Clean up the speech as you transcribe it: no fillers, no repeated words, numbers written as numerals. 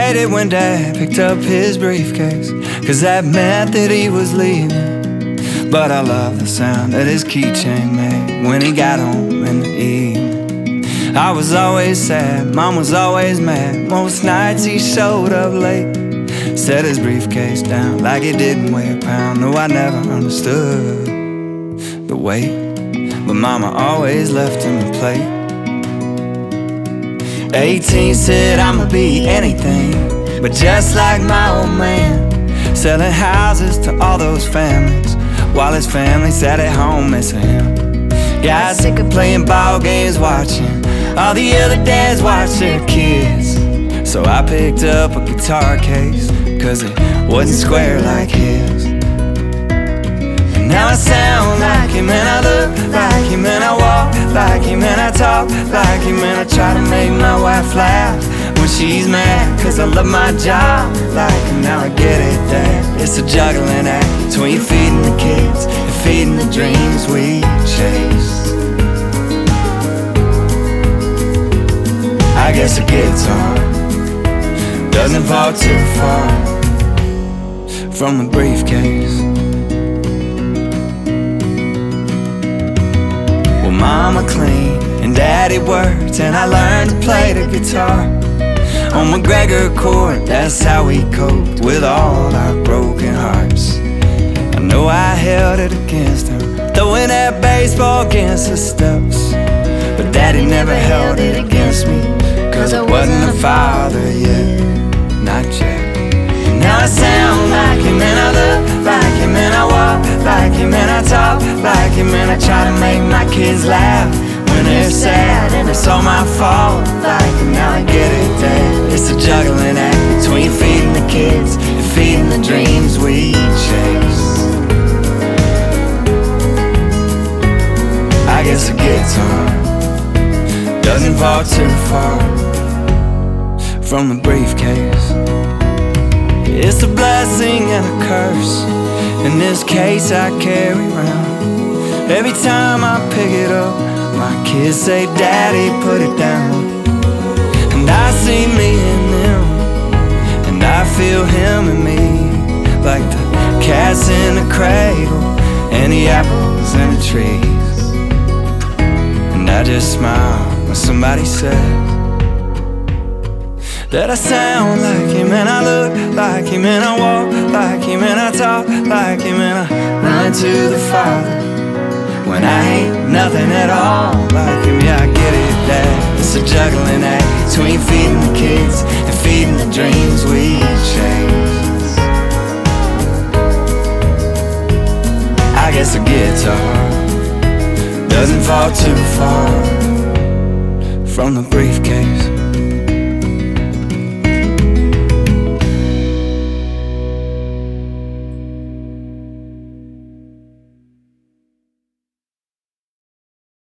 waited when Dad picked up his briefcase, 'cause that meant that he was leaving. But I love the sound that his keychain made when he got home in the evening. I was always sad, Mom was always mad. Most nights he showed up late, set his briefcase down like he didn't weigh a pound. No, I never understood the weight, but Mama always left him a plate. 18 said I'ma be anything, but just like my old man, selling houses to all those families, while his family sat at home missing him. Got sick of playing ball games, watching all the other dads watch their kids. So I picked up a guitar case, 'cause it wasn't square like his. And now I sound like him, and I look like him, and I walk like him, and I talk like him, and I try to make my wife laugh when she's mad, 'cause I love my job like him. Now I get it, Dad, it's a juggling act between feeding the kids and feeding the dreams we chase. I guess a guitar doesn't fall too far from the briefcase. Well, Mama cleaned and Daddy worked, and I learned to play the guitar on McGregor chord. That's how we coped with all our broken hearts. I know I held it against him, throwing that baseball against the steps, but Daddy never held it against me, 'cause I wasn't a father yet, not yet. And now I sound like him, and I look like him, and I walk like him, and I talk like him, and I try to make my kids laugh when they're sad, and it's all my fault like him. Now I get it, Dad, it's a juggling act between feeding the kids and feeding the dreams we chase. I guess a guitar doesn't fall too far from the briefcase. It's a blessing and a curse in this case I carry around. Every time I pick it up, my kids say, Daddy, put it down. And I see me in them, and I feel him in me, like the cats in the cradle and the apples in the trees. And I just smile when somebody says that I sound like him, and I look like him, and I walk like him, and I talk like him, and I run to the Father when I ain't nothing at all like him. Yeah, I get it, Dad, it's a juggling act between feeding the kids and feeding the dreams we chase. I guess a guitar doesn't fall too far from the briefcase.